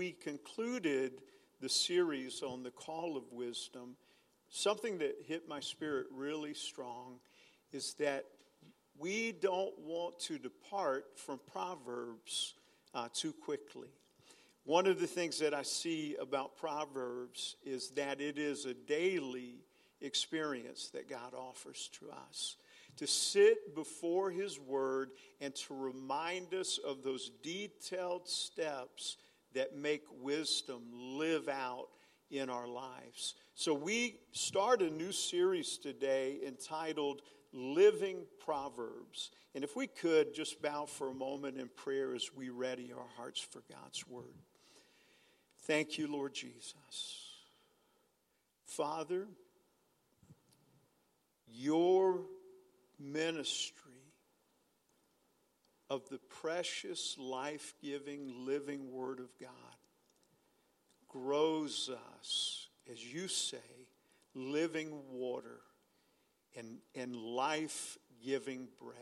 we concluded the series on the call of wisdom, something that hit my spirit really strong is that we don't want to depart from Proverbs too quickly. One of the things that I see about Proverbs is that it is a daily experience that God offers to us. To sit before His Word and to remind us of those detailed steps that make wisdom live out in our lives. So we start a new series today entitled Living Proverbs. And if we could just bow for a moment in prayer as we ready our hearts for God's Word. Thank you, Lord Jesus. Father, your ministry of the precious, life-giving, living Word of God grows us, as you say, living water and life-giving bread.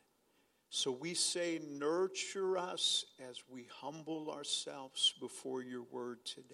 So we say, nurture us as we humble ourselves before your Word today.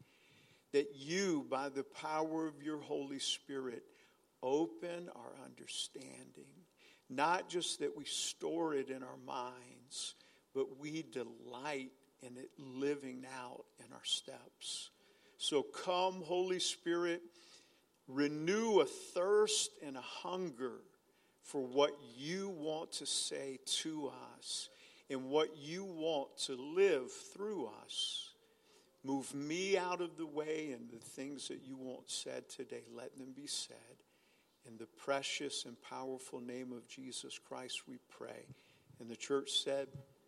That you, by the power of your Holy Spirit, open our understanding. Not just that we store it in our minds, but we delight in it living out in our steps. So come, Holy Spirit, renew a thirst and a hunger for what you want to say to us and what you want to live through us. Move me out of the way, and the things that you want said today, let them be said. In the precious and powerful name of Jesus Christ we pray. And the church said,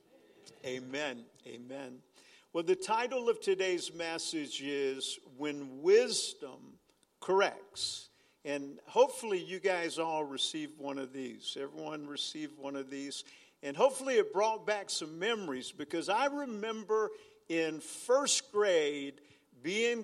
amen. Amen. Well, the title of today's message is When Wisdom Corrects. And hopefully you guys all received one of these. Everyone received one of these. And hopefully it brought back some memories, because I remember in first grade being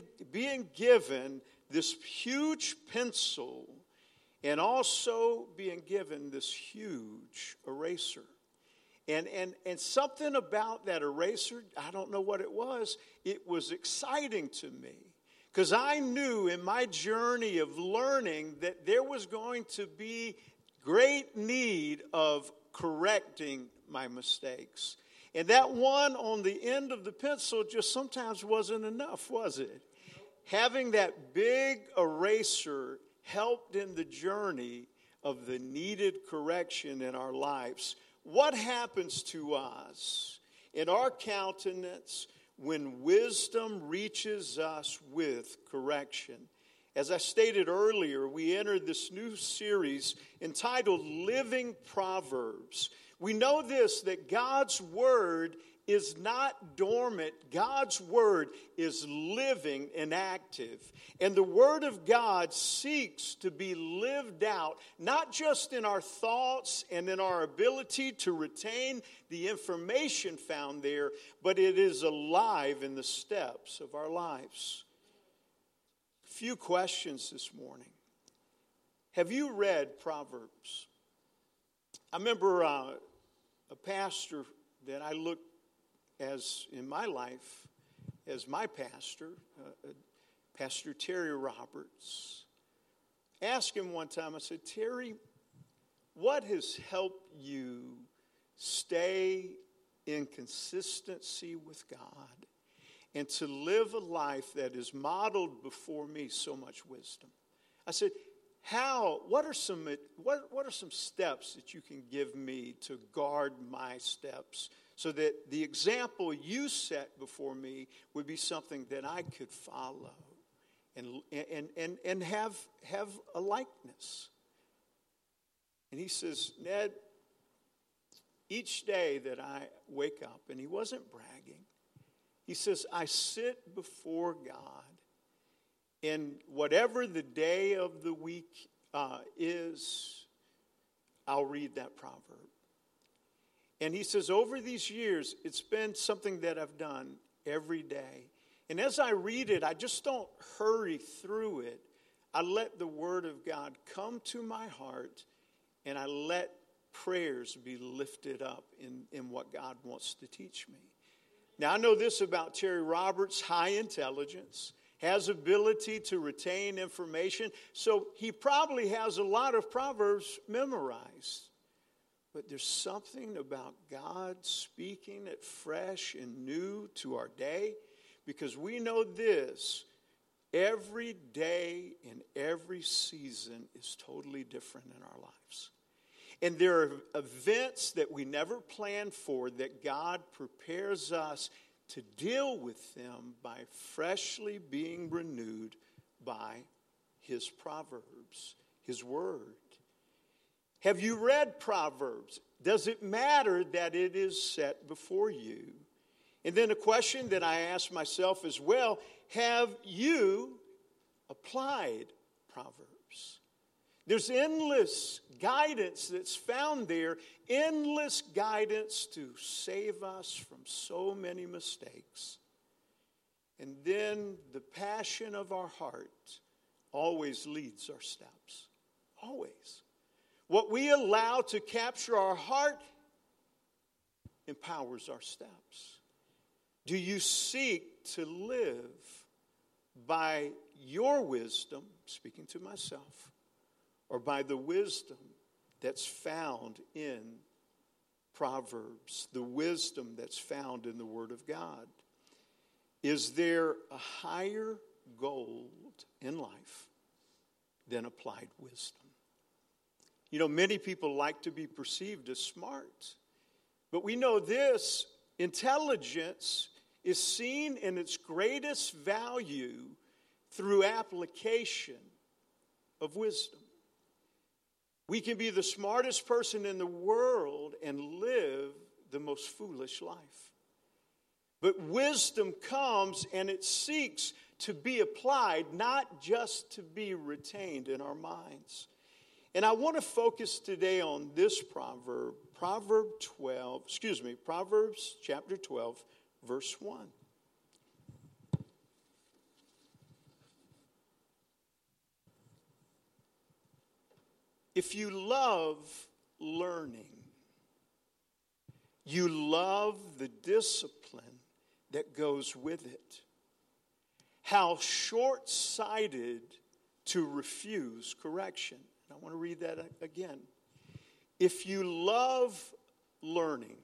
given this huge pencil and also being given this huge eraser. And something about that eraser, I don't know what it was exciting to me. Because I knew in my journey of learning that there was going to be great need of correcting my mistakes. And that one on the end of the pencil just sometimes wasn't enough, was it? Having that big eraser helped in the journey of the needed correction in our lives. What happens to us in our countenance when wisdom reaches us with correction? As I stated earlier, we entered this new series entitled Living Proverbs. We know this, that God's Word is not dormant. God's Word is living and active. And the Word of God seeks to be lived out, not just in our thoughts and in our ability to retain the information found there, but it is alive in the steps of our lives. A few questions this morning. Have you read Proverbs? I remember a pastor that I looked as in my life as my pastor, Pastor Terry Roberts. Asked him one time, I said, Terry, what has helped you stay in consistency with God and to live a life that is modeled before me so much wisdom? I said, what are some steps that you can give me to guard my steps so that the example you set before me would be something that I could follow and have a likeness? And he says, Ned, each day that I wake up, and he wasn't bragging, he says, I sit before God, and whatever the day of the week is, I'll read that proverb. And he says, over these years, it's been something that I've done every day. And as I read it, I just don't hurry through it. I let the Word of God come to my heart, and I let prayers be lifted up in what God wants to teach me. Now, I know this about Terry Roberts: high intelligence, has ability to retain information. So he probably has a lot of Proverbs memorized. But there's something about God speaking it fresh and new to our day, because we know this: every day and every season is totally different in our lives. And there are events that we never planned for that God prepares us to deal with them by freshly being renewed by His Proverbs, His Word. Have you read Proverbs? Does it matter that it is set before you? And then a question that I ask myself as well: have you applied Proverbs? There's endless guidance that's found there, endless guidance to save us from so many mistakes. And then the passion of our heart always leads our steps. Always. What we allow to capture our heart empowers our steps. Do you seek to live by your wisdom, speaking to myself, or by the wisdom that's found in Proverbs, the wisdom that's found in the Word of God? Is there a higher goal in life than applied wisdom? You know, many people like to be perceived as smart, but we know this: intelligence is seen in its greatest value through application of wisdom. We can be the smartest person in the world and live the most foolish life. But wisdom comes and it seeks to be applied, not just to be retained in our minds. And I want to focus today on this proverb, Proverbs chapter 12, verse 1. If you love learning, you love the discipline that goes with it. How short-sighted to refuse correction. And I want to read that again. If you love learning,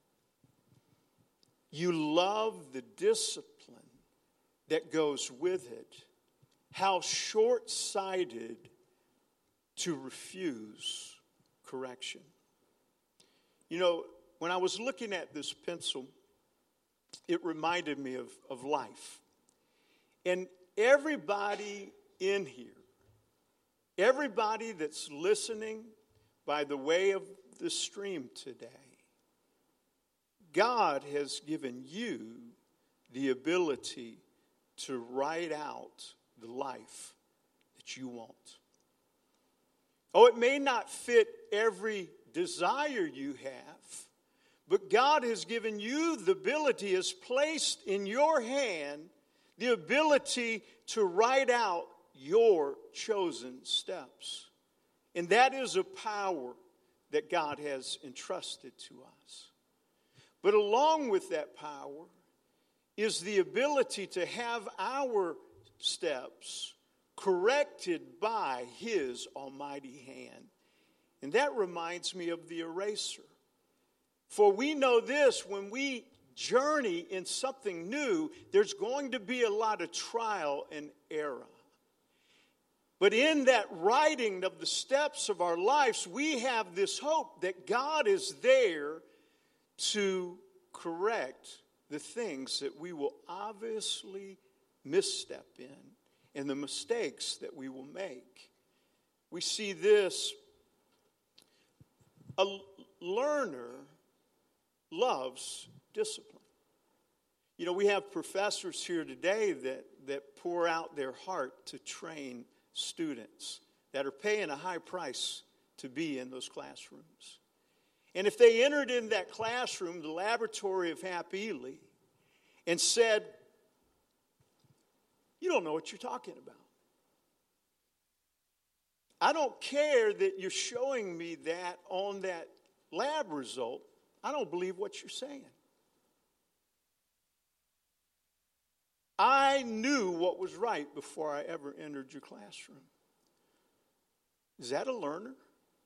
you love the discipline that goes with it. How short-sighted to refuse correction. You know, when I was looking at this pencil, it reminded me of life. And everybody in here, everybody that's listening by the way of the stream today, God has given you the ability to write out the life that you want. Oh, it may not fit every desire you have, but God has given you the ability, has placed in your hand the ability to write out your chosen steps. And that is a power that God has entrusted to us. But along with that power is the ability to have our steps corrected by His almighty hand. And that reminds me of the eraser. For we know this: when we journey in something new, there's going to be a lot of trial and error. But in that writing of the steps of our lives, we have this hope that God is there to correct the things that we will obviously misstep in and the mistakes that we will make. We see this: a learner loves discipline. You know, we have professors here today that pour out their heart to train students that are paying a high price to be in those classrooms. And if they entered in that classroom, the laboratory of Hap Ely, and said, "You don't know what you're talking about. I don't care that you're showing me that on that lab result. I don't believe what you're saying." I knew what was right before I ever entered your classroom. Is that a learner?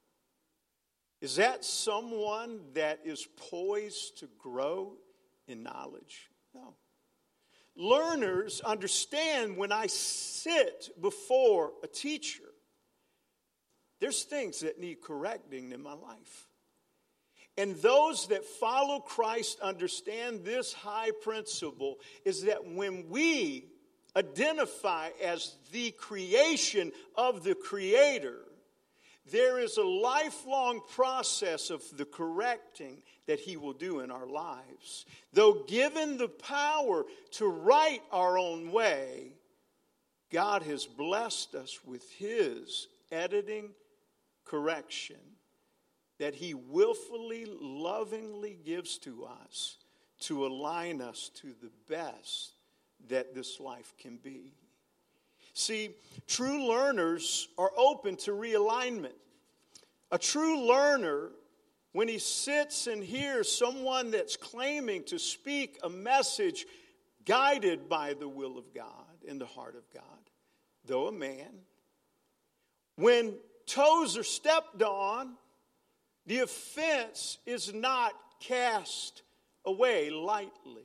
Is that someone that is poised to grow in knowledge? No. Learners understand when I sit before a teacher, there's things that need correcting in my life. And those that follow Christ understand this high principle is that when we identify as the creation of the Creator, there is a lifelong process of the correcting that He will do in our lives. Though given the power to write our own way, God has blessed us with His editing correction that He willfully, lovingly gives to us to align us to the best that this life can be. See, true learners are open to realignment. A true learner, when he sits and hears someone that's claiming to speak a message guided by the will of God in the heart of God, though a man, when toes are stepped on, the offense is not cast away lightly,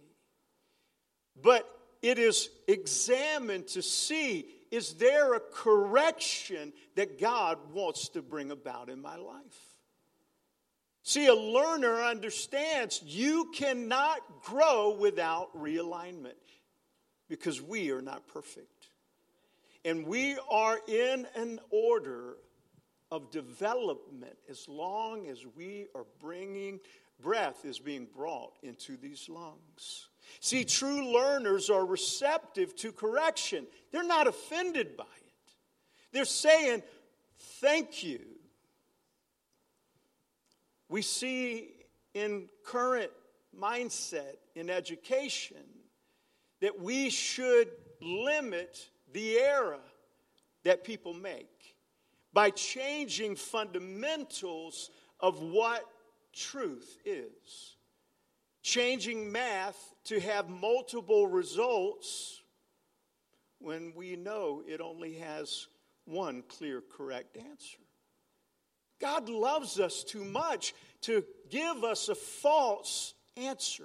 but it is examined to see, is there a correction that God wants to bring about in my life? See, a learner understands you cannot grow without realignment because we are not perfect. And we are in an order of development as long as we are breath is being brought into these lungs. See, true learners are receptive to correction. They're not offended by it. They're saying, thank you. We see in current mindset in education that we should limit the error that people make by changing fundamentals of what truth is. Changing math to have multiple results when we know it only has one clear, correct answer. God loves us too much to give us a false answer.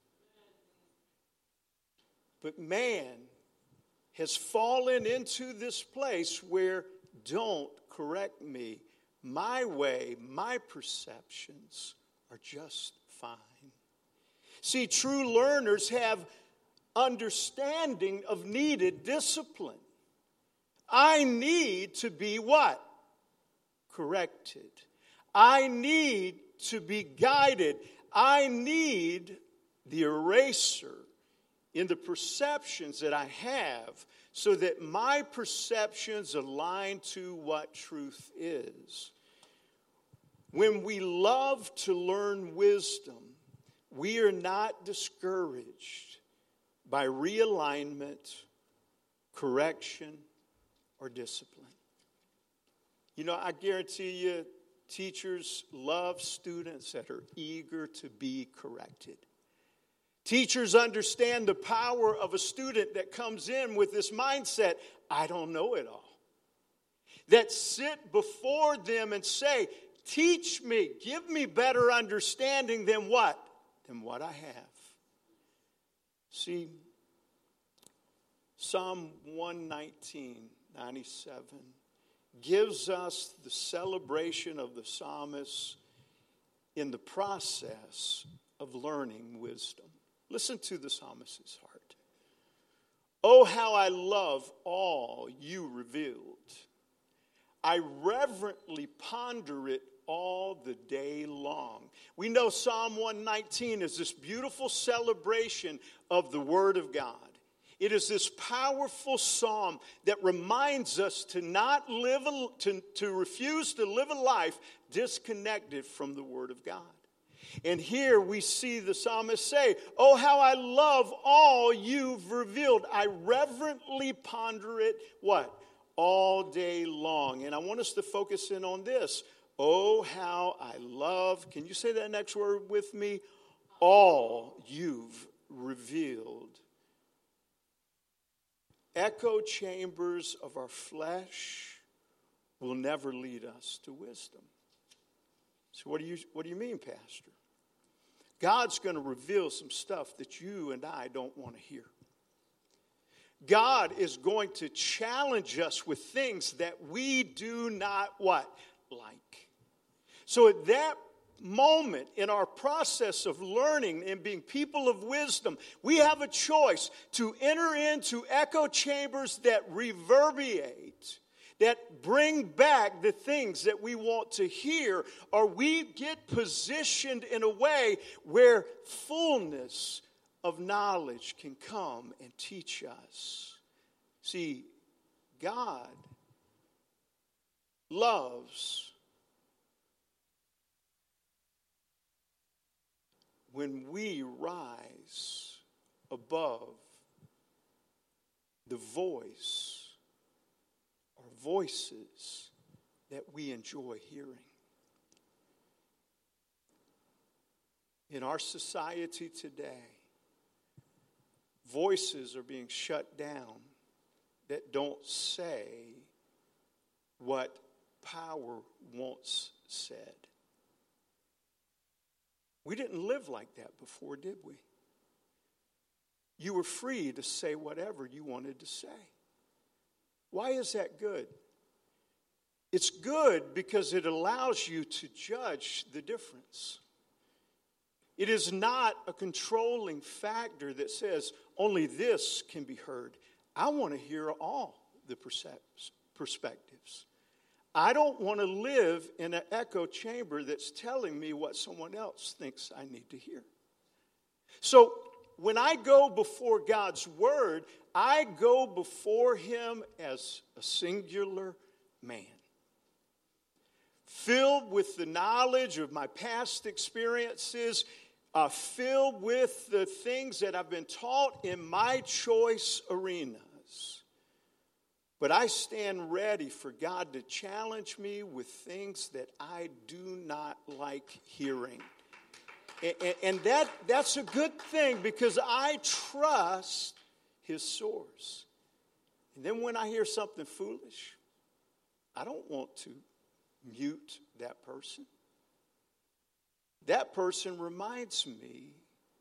But man has fallen into this place where don't correct me. My way, my perceptions are just fine. See, true learners have understanding of needed discipline. I need to be what? Corrected. I need to be guided. I need the eraser in the perceptions that I have so that my perceptions align to what truth is. When we love to learn wisdom, we are not discouraged by realignment, correction, or discipline. You know, I guarantee you, teachers love students that are eager to be corrected. Teachers understand the power of a student that comes in with this mindset, I don't know it all. That sit before them and say, teach me, give me better understanding than what? Than what I have. See, Psalm 119:97 gives us the celebration of the psalmist in the process of learning wisdom. Listen to the psalmist's heart. Oh, how I love all you revealed. I reverently ponder it all the day long. We know Psalm 119 is this beautiful celebration of the Word of God. It is this powerful psalm that reminds us to not live, to refuse to live a life disconnected from the Word of God. And here we see the psalmist say, oh, how I love all you've revealed. I reverently ponder it, what? All day long. And I want us to focus in on this. Oh, how I love, can you say that next word with me? All you've revealed. echo chambers of our flesh will never lead us to wisdom. So what do you mean, Pastor? God's going to reveal some stuff that you and I don't want to hear. God is going to challenge us with things that we do not what? Like. So at that moment in our process of learning and being people of wisdom, we have a choice to enter into echo chambers that reverberate, that bring back the things that we want to hear, or we get positioned in a way where fullness of knowledge can come and teach us. See, God loves when we rise above the voice or voices that we enjoy hearing. In our society today, voices are being shut down that don't say what power once said. We didn't live like that before, did we? You were free to say whatever you wanted to say. Why is that good? It's good because it allows you to judge the difference. It is not a controlling factor that says only this can be heard. I want to hear all the perspectives. I don't want to live in an echo chamber that's telling me what someone else thinks I need to hear. So when I go before God's word, I go before him as a singular man, filled with the knowledge of my past experiences, filled with the things that I've been taught in my choice arenas. But I stand ready for God to challenge me with things that I do not like hearing. And that's a good thing because I trust his source. And then when I hear something foolish, I don't want to mute that person. That person reminds me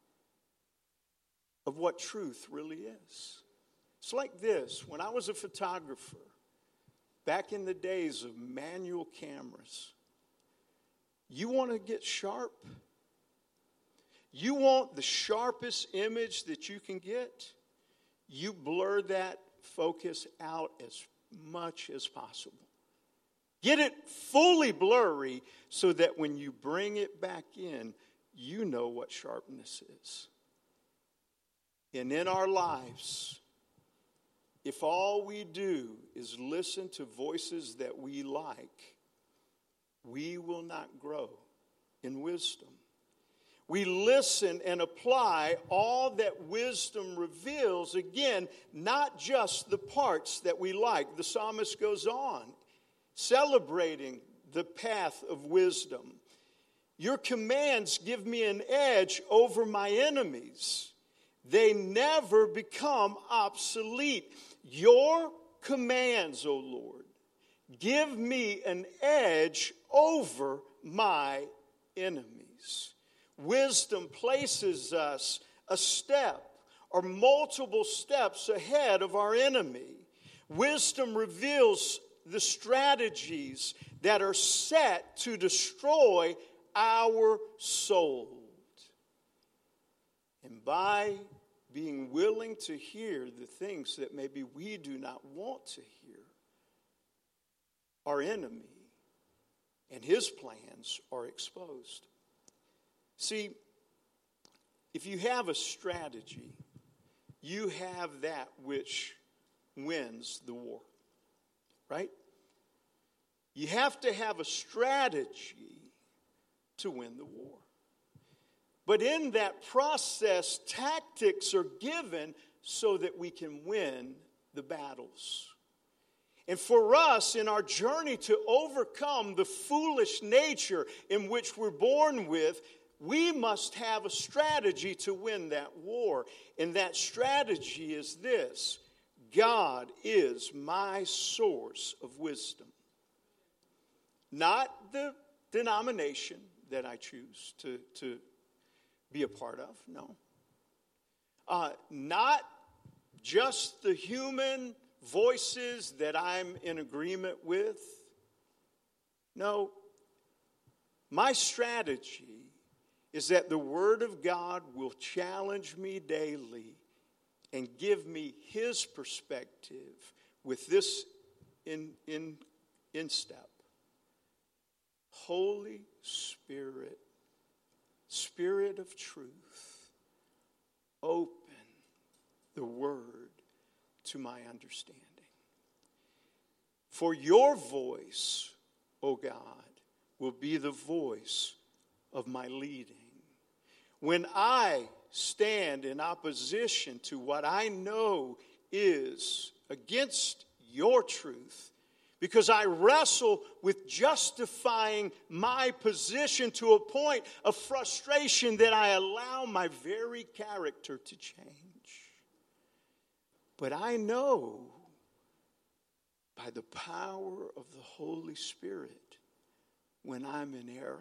of what truth really is. It's like this. When I was a photographer, back in the days of manual cameras, you want to get sharp? You want the sharpest image that you can get? You blur that focus out as much as possible. Get it fully blurry so that when you bring it back in, you know what sharpness is. And in our lives, if all we do is listen to voices that we like, we will not grow in wisdom. We listen and apply all that wisdom reveals, again, not just the parts that we like. The psalmist goes on, celebrating the path of wisdom. Your commands give me an edge over my enemies. They never become obsolete. Your commands, O Lord, give me an edge over my enemies. Wisdom places us a step or multiple steps ahead of our enemy. Wisdom reveals the strategies that are set to destroy our soul. And by being willing to hear the things that maybe we do not want to hear, our enemy and his plans are exposed. See, if you have a strategy, you have that which wins the war, right? You have to have a strategy to win the war. But in that process, tactics are given so that we can win the battles. And for us, in our journey to overcome the foolish nature in which we're born with, we must have a strategy to win that war. And that strategy is this: God is my source of wisdom. Not the denomination that I choose to be a part of, no. Not just the human voices that I'm in agreement with. No, my strategy is that the Word of God will challenge me daily and give me His perspective with this in step. Holy Spirit, Spirit of truth, open the Word to my understanding. For your voice, O God, will be the voice of my leading. When I stand in opposition to what I know is against your truth, because I wrestle with justifying my position to a point of frustration that I allow my very character to change. But I know by the power of the Holy Spirit when I'm in error,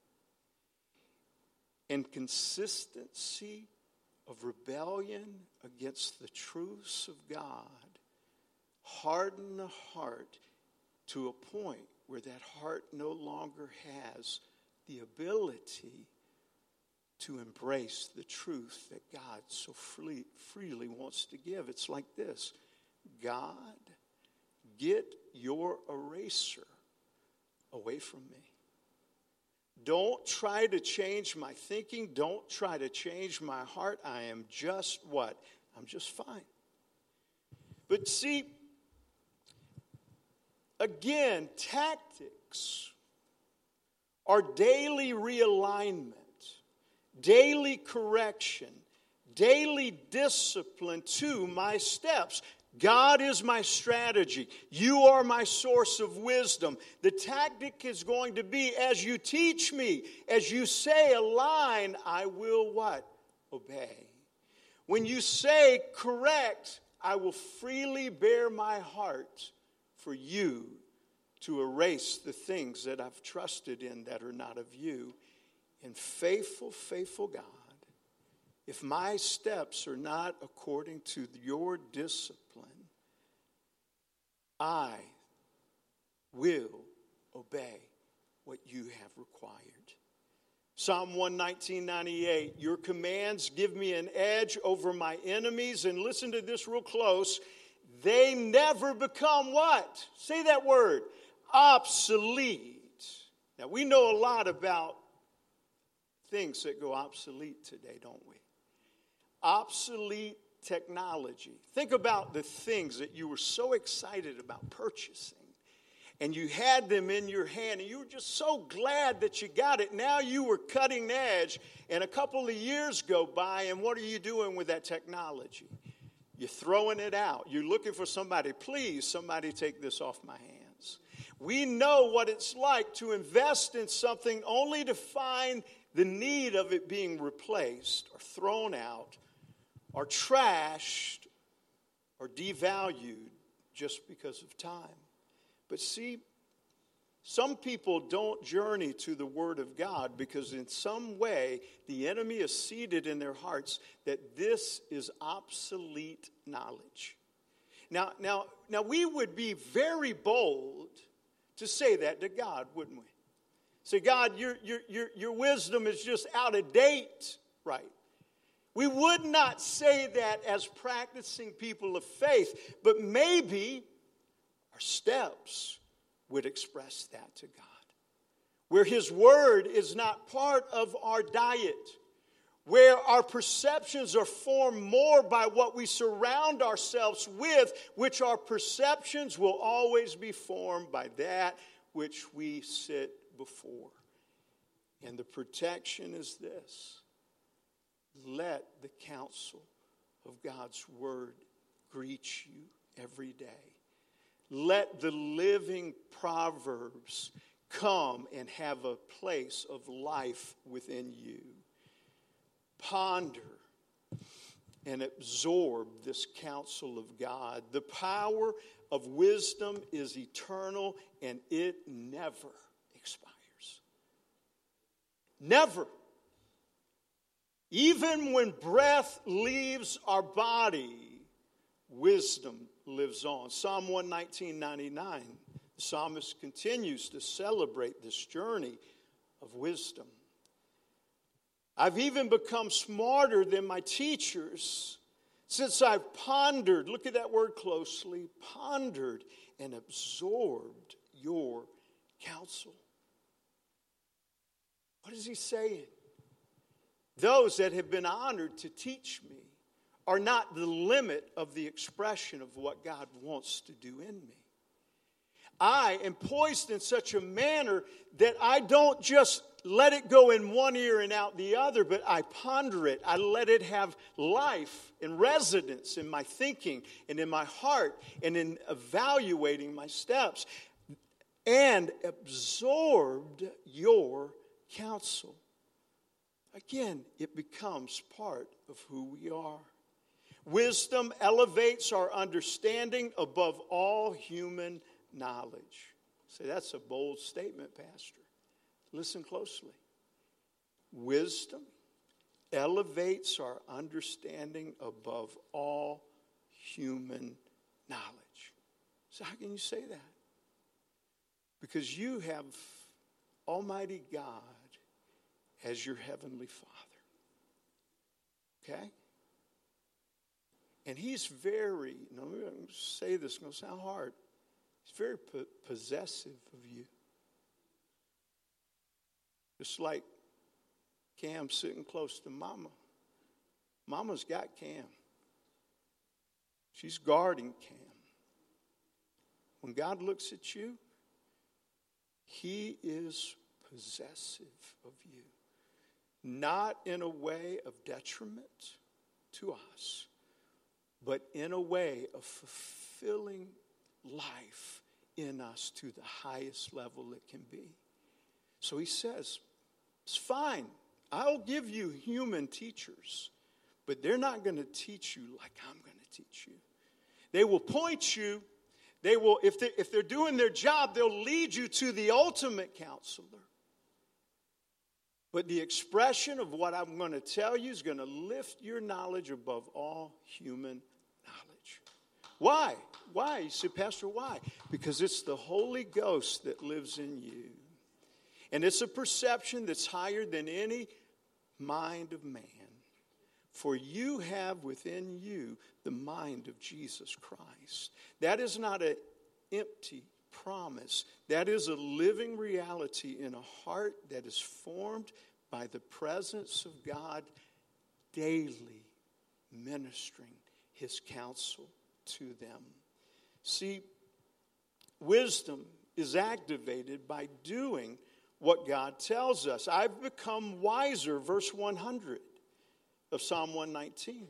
and consistency of rebellion against the truths of God harden the heart to a point where that heart no longer has the ability to embrace the truth that God so freely wants to give. It's like this: God, get your eraser away from me. Don't try to change my thinking. Don't try to change my heart. I am just what? I'm just fine. But see, again, tactics are daily realignment, daily correction, daily discipline to my steps. God is my strategy. You are my source of wisdom. The tactic is going to be, as you teach me, as you say a line, I will what? Obey. When you say correct, I will freely bare my heart for you to erase the things that I've trusted in that are not of you. And faithful, faithful God, if my steps are not according to your discipline, I will obey what you have required. Psalm 119:98, your commands give me an edge over my enemies. And listen to this real close. They never become what? Say that word. Obsolete. Now we know a lot about things that go obsolete today, don't we? Obsolete technology. Think about the things that you were so excited about purchasing, and you had them in your hand, and you were just so glad that you got it. Now you were cutting edge, and a couple of years go by, and what are you doing with that technology? You're throwing it out. You're looking for somebody. Please, somebody take this off my hands. We know what it's like to invest in something only to find the need of it being replaced or thrown out or trashed or devalued just because of time. But see, some people don't journey to the Word of God because in some way the enemy is seeded in their hearts that this is obsolete knowledge. Now we would be very bold to say that to God, wouldn't we? Say, God, your wisdom is just out of date, right? We would not say that as practicing people of faith, but maybe our steps would express that to God. Where His Word is not part of our diet, where our perceptions are formed more by what we surround ourselves with, which our perceptions will always be formed by that which we sit before. And the protection is this: let the counsel of God's Word greet you every day. Let the living Proverbs come and have a place of life within you. Ponder and absorb this counsel of God. The power of wisdom is eternal, and it never expires. Never. Even when breath leaves our body, wisdom lives on. Psalm 119:99, the psalmist continues to celebrate this journey of wisdom. I've even become smarter than my teachers since I've pondered, look at that word closely, pondered and absorbed your counsel. What is he saying? Those that have been honored to teach me are not the limit of the expression of what God wants to do in me. I am poised in such a manner that I don't just let it go in one ear and out the other, but I ponder it. I let it have life and residence in my thinking and in my heart and in evaluating my steps. And absorbed your counsel. Again, it becomes part of who we are. Wisdom elevates our understanding above all human knowledge. Say, that's a bold statement, Pastor. Listen closely. Wisdom elevates our understanding above all human knowledge. So how can you say that? Because you have Almighty God as your Heavenly Father. Okay? And He's very, now I'm going to say this, it's going to sound hard. He's very possessive of you. Just like Cam sitting close to Mama. Mama's got Cam. She's guarding Cam. When God looks at you, He is possessive of you. Not in a way of detriment to us, but in a way of fulfilling life in us to the highest level it can be. So He says, it's fine. I'll give you human teachers, but they're not going to teach you like I'm going to teach you. They will point you. They will, if they're doing their job, they'll lead you to the ultimate counselor. But the expression of what I'm going to tell you is going to lift your knowledge above all human knowledge. Why? Why? You say, Pastor, why? Because it's the Holy Ghost that lives in you. And it's a perception that's higher than any mind of man. For you have within you the mind of Jesus Christ. That is not an empty promise. That is a living reality in a heart that is formed by the presence of God daily ministering His counsel to them. See, wisdom is activated by doing what God tells us. I've become wiser, verse 100 of Psalm 119.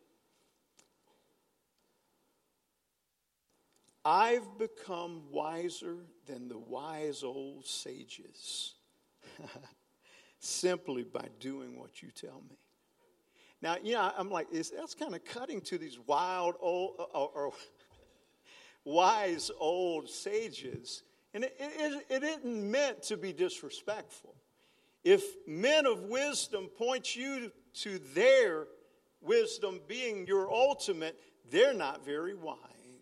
I've become wiser than the wise old sages simply by doing what you tell me. Now, I'm like, that's kind of cutting to these wild old or wise old sages. And it isn't meant to be disrespectful. If men of wisdom point you to their wisdom being your ultimate, they're not very wise.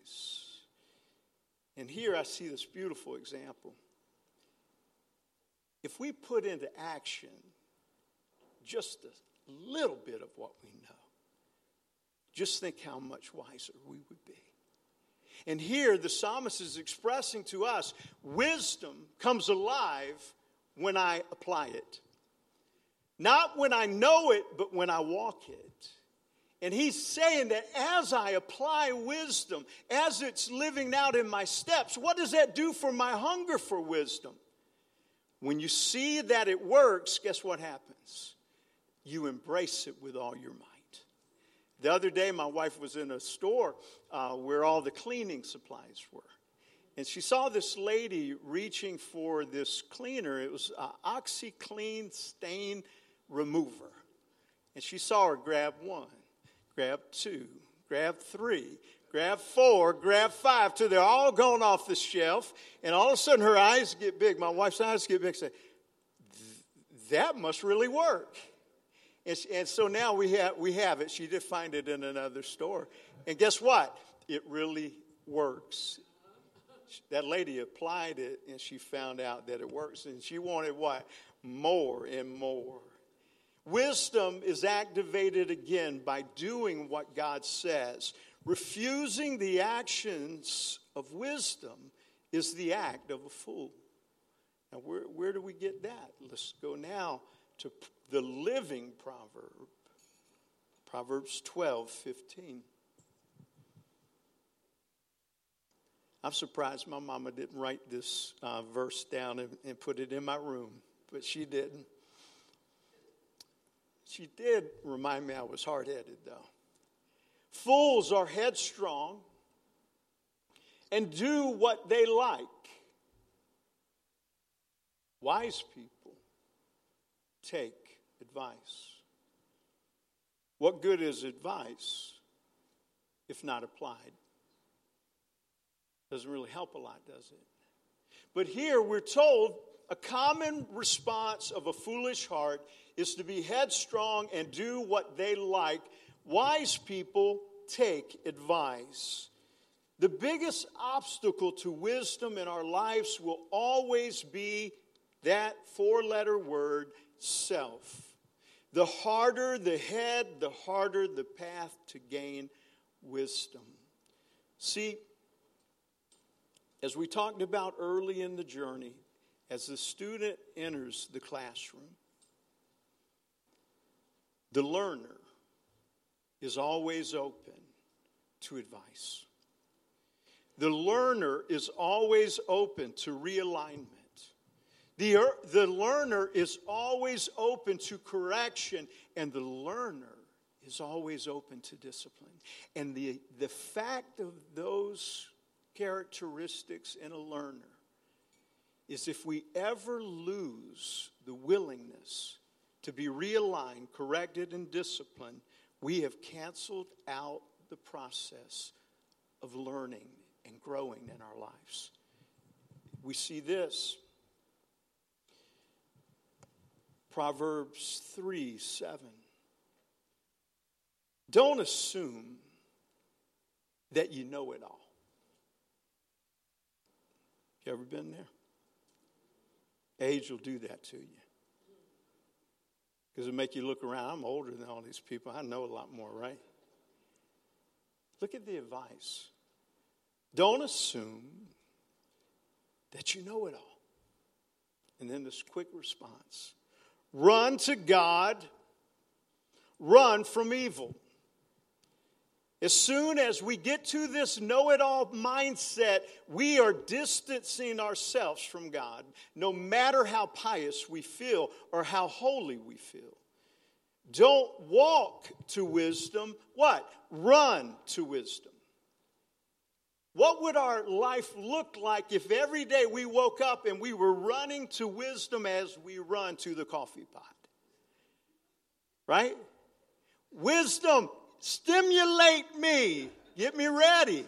And here I see this beautiful example. If we put into action just a little bit of what we know, just think how much wiser we would be. And here the psalmist is expressing to us, wisdom comes alive when I apply it. Not when I know it, but when I walk it. And he's saying that as I apply wisdom, as it's living out in my steps, what does that do for my hunger for wisdom? When you see that it works, guess what happens? You embrace it with all your might. The other day, my wife was in a store where all the cleaning supplies were. And she saw this lady reaching for this cleaner. It was OxiClean Stain Remover. And she saw her grab one. Of grab 2, grab 3, grab 4, grab 5, till they're all gone off the shelf. And all of a sudden her eyes get big. My wife's eyes get big and say, that must really work. And so now we have it. She did find it in another store. And guess what? It really works. That lady applied it and she found out that it works. And she wanted what? More and more. Wisdom is activated again by doing what God says. Refusing the actions of wisdom is the act of a fool. Now, where do we get that? Let's go now to the living proverb. Proverbs 12:15. I'm surprised my mama didn't write this verse down and put it in my room, but she didn't. She did remind me I was hard-headed, though. Fools are headstrong and do what they like. Wise people take advice. What good is advice if not applied? Doesn't really help a lot, does it? But here we're told a common response of a foolish heart is to be headstrong and do what they like. Wise people take advice. The biggest obstacle to wisdom in our lives will always be that 4-letter word, self. The harder the head, the harder the path to gain wisdom. See, as we talked about early in the journey, as the student enters the classroom, the learner is always open to advice. The learner is always open to realignment. The learner is always open to correction, and the learner is always open to discipline. And the fact of those characteristics in a learner is if we ever lose the willingness to be realigned, corrected, and disciplined, we have canceled out the process of learning and growing in our lives. We see this. Proverbs 3:7. Don't assume that you know it all. You ever been there? Age will do that to you. Because it'll make you look around. I'm older than all these people. I know a lot more, right? Look at the advice. Don't assume that you know it all. And then this quick response. Run to God. Run from evil. As soon as we get to this know-it-all mindset, we are distancing ourselves from God, no matter how pious we feel or how holy we feel. Don't walk to wisdom. What? Run to wisdom. What would our life look like if every day we woke up and we were running to wisdom as we run to the coffee pot? Right? Wisdom. Stimulate me. Get me ready.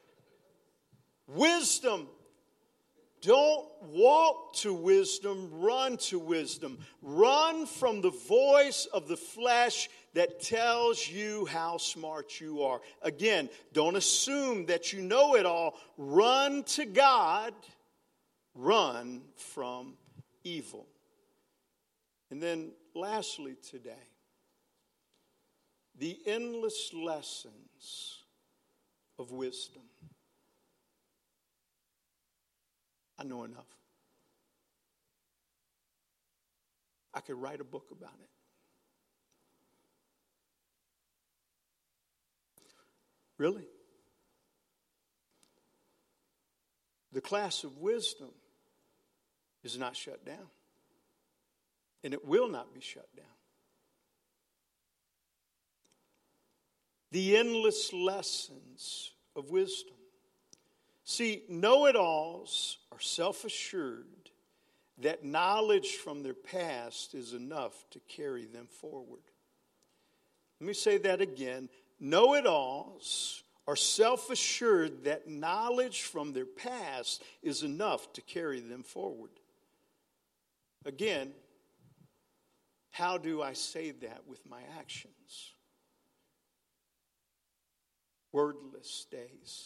Wisdom. Don't walk to wisdom. Run to wisdom. Run from the voice of the flesh that tells you how smart you are. Again, don't assume that you know it all. Run to God. Run from evil. And then lastly today, the endless lessons of wisdom. I know enough. I could write a book about it. Really? The class of wisdom is not shut down. And it will not be shut down. The endless lessons of wisdom. See, know-it-alls are self-assured that knowledge from their past is enough to carry them forward. Let me say that again. Know-it-alls are self-assured that knowledge from their past is enough to carry them forward. Again, how do I say that with my actions? Wordless days.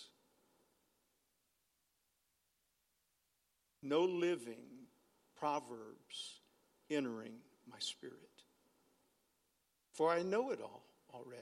No living proverbs entering my spirit. For I know it all already.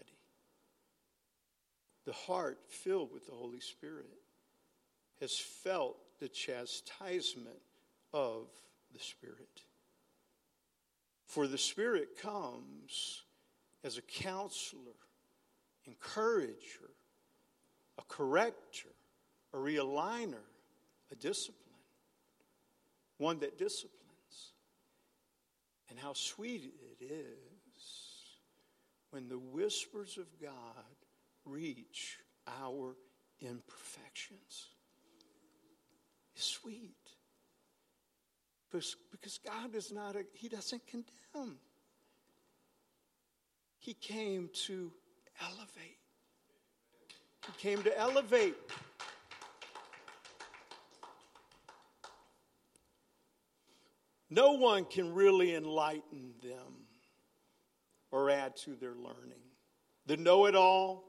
The heart filled with the Holy Spirit has felt the chastisement of the Spirit. For the Spirit comes as a counselor, encourager, a corrector, a realigner, a discipline. One that disciplines. And how sweet it is when the whispers of God reach our imperfections. It's sweet. Because God is not He doesn't condemn. He came to elevate. He came to elevate. No one can really enlighten them or add to their learning. The know-it-alls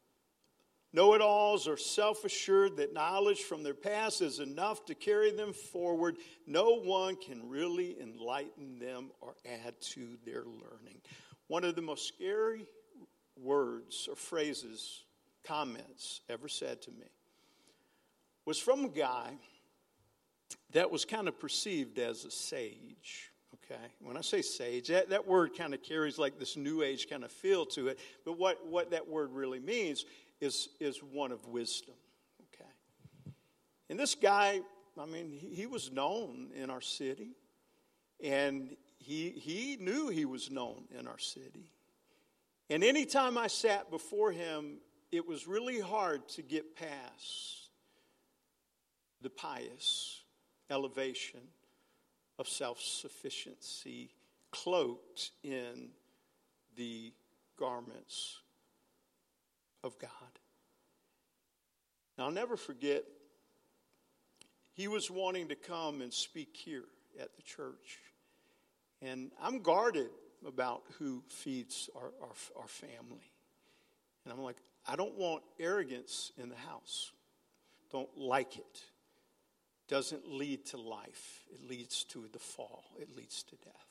are self-assured that knowledge from their past is enough to carry them forward. No one can really enlighten them or add to their learning. One of the most scary words or phrases, comments ever said to me was from a guy that was kind of perceived as a sage, okay? When I say sage, that word kind of carries like this new age kind of feel to it. But what that word really means is one of wisdom, okay? And this guy, I mean, he was known in our city. And he knew he was known in our city. And anytime I sat before him, it was really hard to get past the pious elevation of self-sufficiency cloaked in the garments of God. Now, I'll never forget, he was wanting to come and speak here at the church. And I'm guarded about who feeds our family. And I'm like, I don't want arrogance in the house. Don't like it. Doesn't lead to life. It leads to the fall. It leads to death.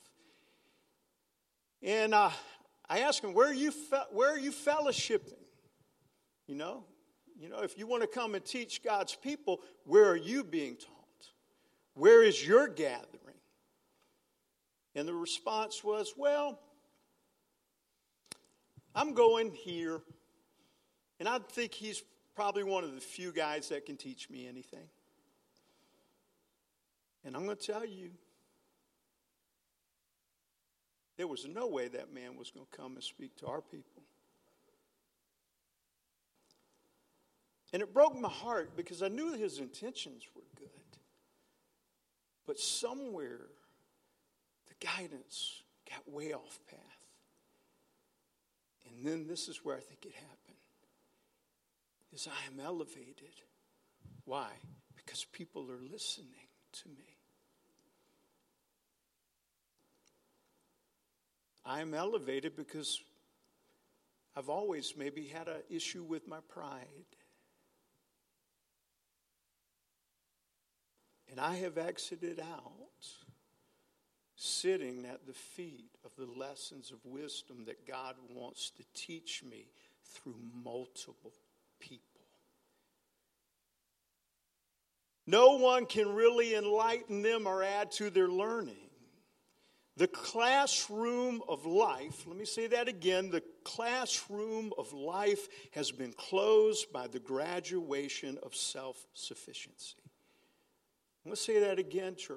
And I asked him, where are you fellowshipping? You know, if you want to come and teach God's people, where are you being taught? Where is your gathering? And the response was, well, I'm going here. And I think he's probably one of the few guys that can teach me anything. And I'm going to tell you, there was no way that man was going to come and speak to our people. And it broke my heart because I knew his intentions were good. But somewhere, the guidance got way off path. And then this is where I think it happened. Is I am elevated. Why? Because people are listening to me. I am elevated because I've always maybe had an issue with my pride. And I have exited out sitting at the feet of the lessons of wisdom that God wants to teach me through multiple people. No one can really enlighten them or add to their learning. The classroom of life, let me say that again, the classroom of life has been closed by the graduation of self-sufficiency. I'm going to say that again, church.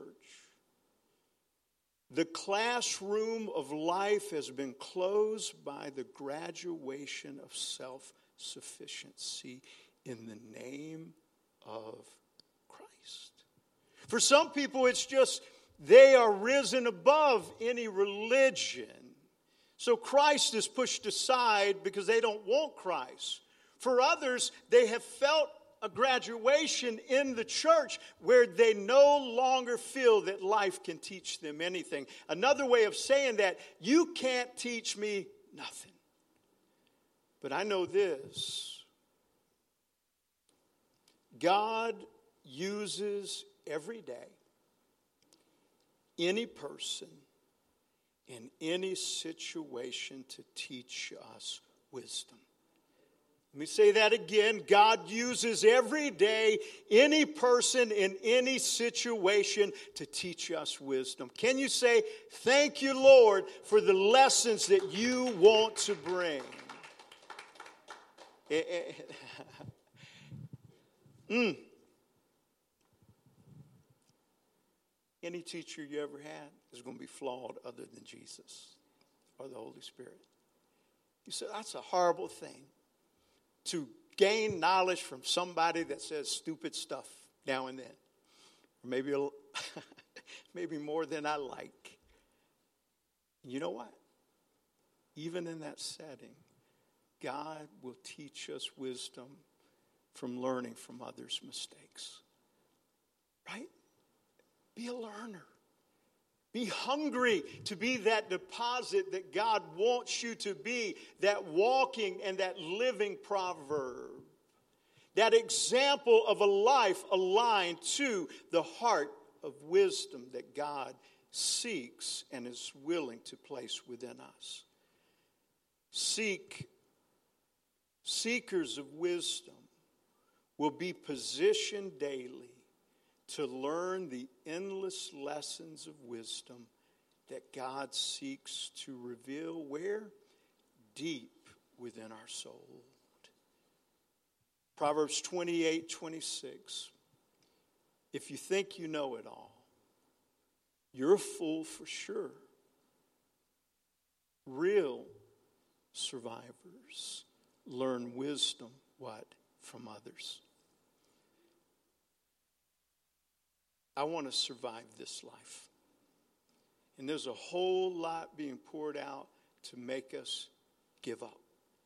The classroom of life has been closed by the graduation of self-sufficiency in the name of Christ. For some people, it's just they are risen above any religion. So Christ is pushed aside because they don't want Christ. For others, they have felt a graduation in the church where they no longer feel that life can teach them anything. Another way of saying that, you can't teach me nothing. But I know this. God uses every day any person in any situation to teach us wisdom. Let me say that again. God uses every day any person in any situation to teach us wisdom. Can you say, thank you, Lord, for the lessons that you want to bring? Any teacher you ever had is going to be flawed other than Jesus or the Holy Spirit. You said, that's a horrible thing, to gain knowledge from somebody that says stupid stuff now and then. Or maybe more than I like. You know what? Even in that setting, God will teach us wisdom from learning from others' mistakes. Right? Be a learner. Be hungry to be that deposit that God wants you to be, that walking and that living proverb, that example of a life aligned to the heart of wisdom that God seeks and is willing to place within us. Seekers of wisdom will be positioned daily to learn the endless lessons of wisdom that God seeks to reveal where? Deep within our soul. Proverbs 28:26. If you think you know it all, you're a fool for sure. Real survivors learn wisdom, what? From others. I want to survive this life. And there's a whole lot being poured out to make us give up.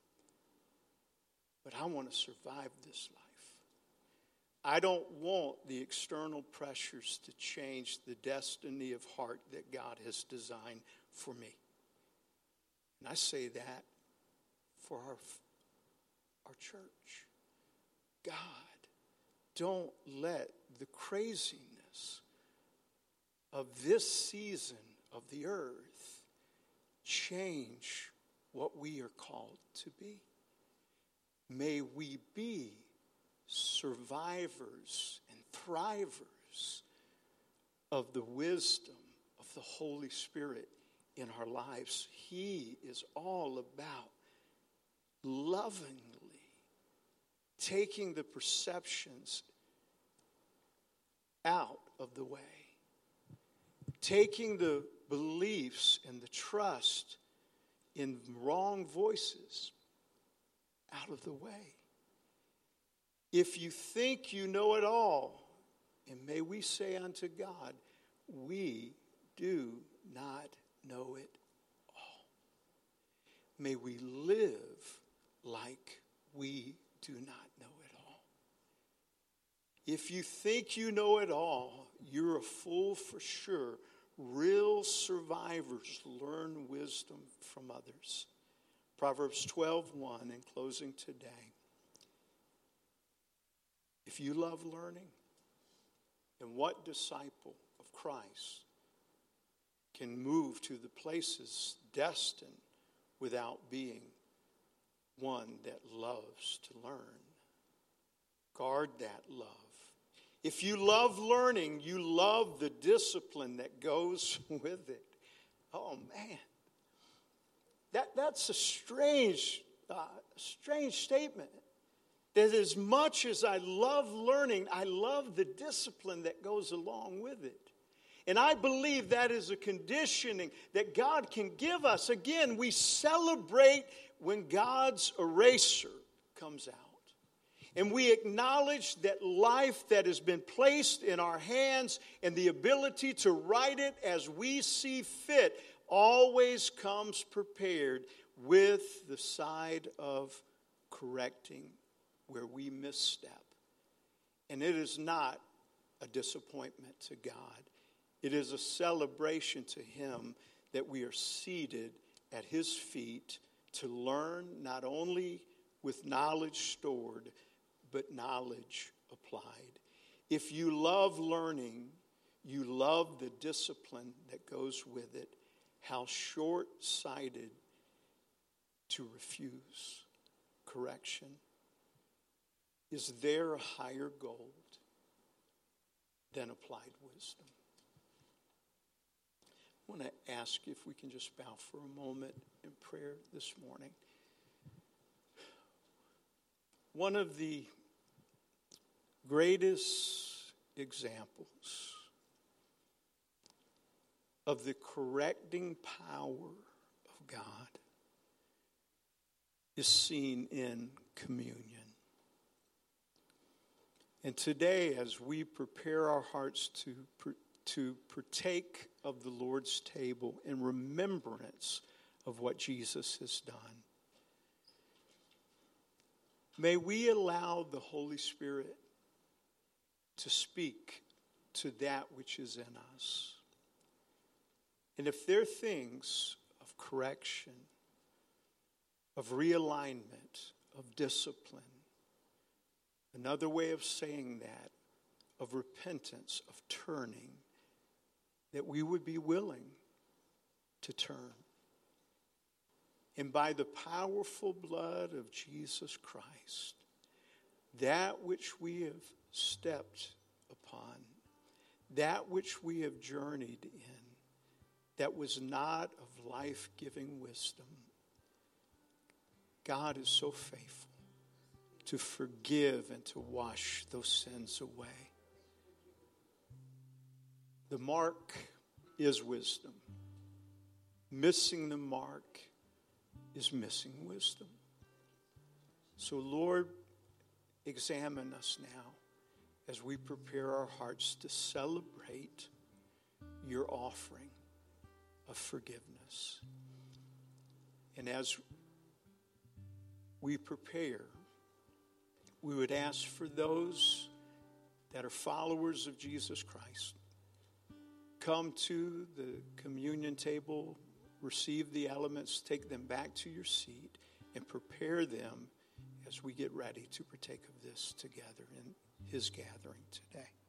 But I want to survive this life. I don't want the external pressures to change the destiny of heart that God has designed for me. And I say that for our church. God, don't let the craziness of this season of the earth change what we are called to be. May we be survivors and thrivers of the wisdom of the Holy Spirit in our lives. He is all about lovingly taking the perceptions out of the way, taking the beliefs and the trust in wrong voices out of the way. If you think you know it all, and may we say unto God, we do not know it all. May we live like we do not know it all. If you think you know it all, you're a fool for sure. Real survivors learn wisdom from others. Proverbs 12:1 in closing today. If you love learning, then what disciple of Christ can move to the places destined without being one that loves to learn? Guard that love. If you love learning, you love the discipline that goes with it. Oh, man. That's a strange statement. That as much as I love learning, I love the discipline that goes along with it. And I believe that is a conditioning that God can give us. Again, we celebrate when God's eraser comes out. And we acknowledge that life that has been placed in our hands and the ability to write it as we see fit always comes prepared with the side of correcting where we misstep. And it is not a disappointment to God. It is a celebration to him that we are seated at his feet to learn not only with knowledge stored, but knowledge applied. If you love learning, you love the discipline that goes with it. How short-sighted to refuse correction. Is there a higher gold than applied wisdom? I want to ask if we can just bow for a moment in prayer this morning. One of the greatest examples of the correcting power of God is seen in communion. And today, as we prepare our hearts to partake of the Lord's table in remembrance of what Jesus has done, may we allow the Holy Spirit to speak to that which is in us. And if there are things of correction, of realignment, of discipline, another way of saying that, of repentance, of turning, that we would be willing to turn. And by the powerful blood of Jesus Christ, that which we have stepped upon, that which we have journeyed in, that was not of life-giving wisdom, God is so faithful to forgive and to wash those sins away. The mark is wisdom. Missing the mark is missing wisdom. So, Lord, examine us now as we prepare our hearts to celebrate your offering of forgiveness. And as we prepare, we would ask for those that are followers of Jesus Christ, come to the communion table, receive the elements, take them back to your seat, and prepare them as we get ready to partake of this together in his gathering today.